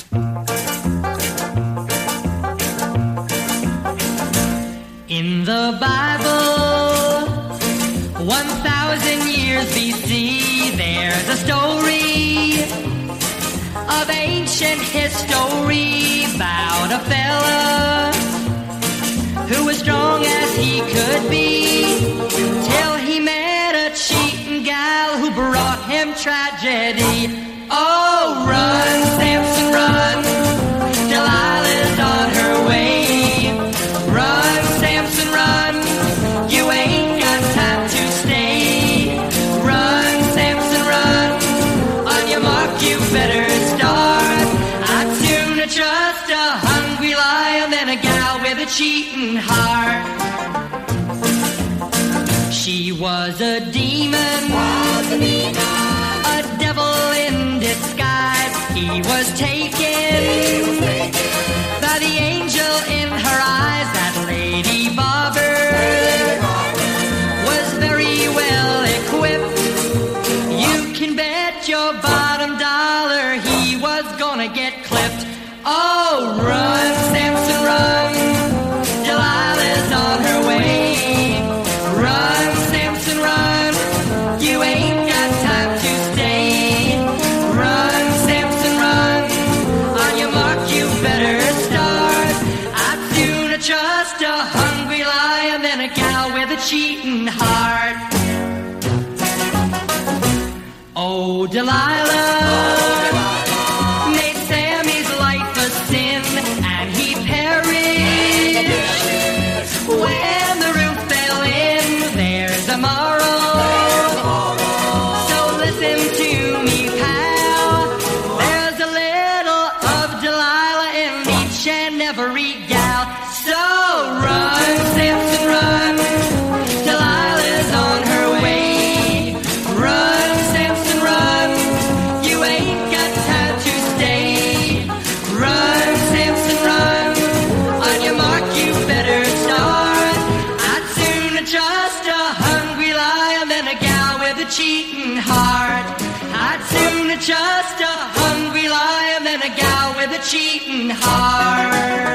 In the Bible, 1,000 years BC, there's a story of ancient history about a fella who was strong as he could be, till he met a cheating gal who brought him tragedy. Oh, run, Samson, run, Delilah's on her way. Run, Samson, run, you ain't got time to stay. Run, Samson, run, on your mark you better start. I'd sooner trust a hungry lion than a gal with a cheating heart. She was a demon, a devil in disguise. He was taken by the angel in her eyes. That Lady Bobber was very well equipped. You can bet your bottom dollar he was gonna get clipped. Oh, run, Samson, run, Delilah's on her way. Run, Samson, run, you ain't got time to stay. Run, Samson, run, on your mark you better start. I'd sooner trust a hungry lion than a gal with a cheating heart. Oh, Delilah made Sammy's life a sin, and he perished when the roof fell in. There's a moral, so listen to me, pal. There's a little of Delilah in each and every gal. So run, Samson, run, Delilah's on her way. Run, Samson, run, you ain't got time to stay. Run, Samson, run, on your mark you better start. I'd sooner trust a hungry lion than a gal with a cheating heart. I'd sooner trust a hungry lion than a gal with a cheating heart.